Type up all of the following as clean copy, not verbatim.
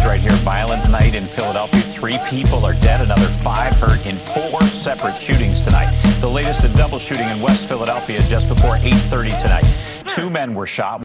right here. Violent night in Philadelphia. 3 people are dead, another 5 hurt in 4 separate shootings tonight. The latest, a double shooting in West Philadelphia just before 8:30 tonight. 2 men were shot.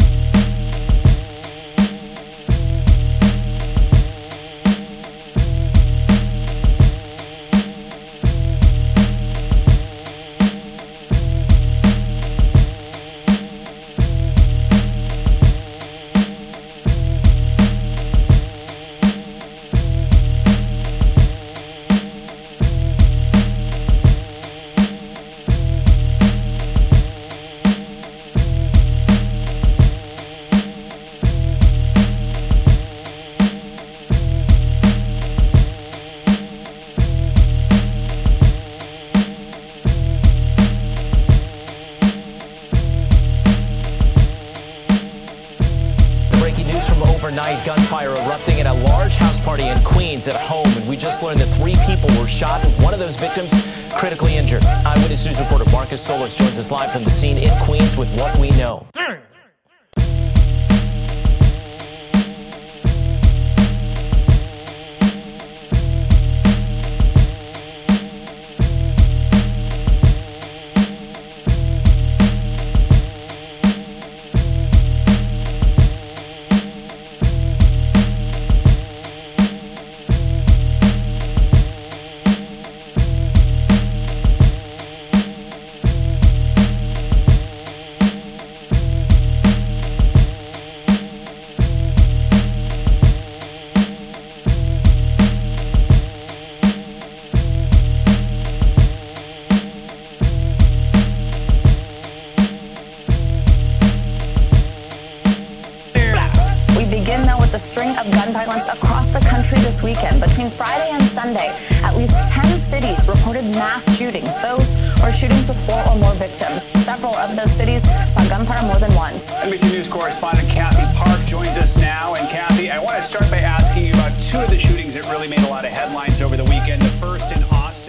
Overnight gunfire erupting at a large house party in Queens at a home, and we just learned that 3 people were shot and one of those victims critically injured. Eyewitness News reporter Marcus Solis joins us live from the scene in Queens with what we know. Begin now with the string of gun violence across the country this weekend. Between Friday and Sunday, at least 10 cities reported mass shootings. Those were shootings with 4 or more victims. Several of those cities saw gunfire more than once. NBC News correspondent Kathy Park joins us now. And Kathy, I want to start by asking you about 2 of the shootings that really made a lot of headlines over the weekend. The first in Austin.